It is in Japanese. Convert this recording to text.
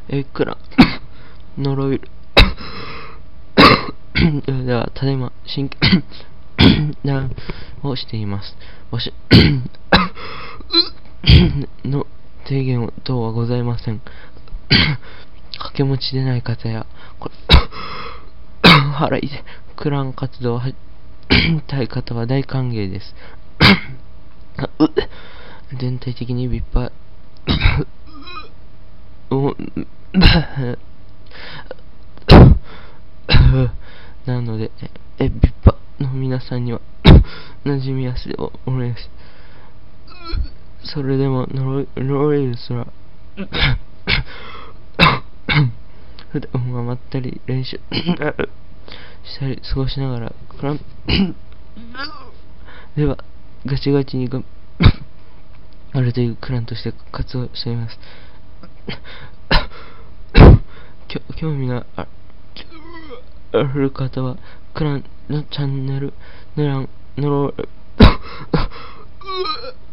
クラン呪いではただいま真剣談をしています。わしの提言等はございません。掛け持ちでない方や払いでクラン活動を始めたい方は大歓迎です。全体的に立派なので立派の皆さんには馴染みやすいお願いします。それでも呪いすら普段はまったり練習したり過ごしながらクランではガチガチにあるというクランとして活動しています。興味がある方はクランのチャンネルの欄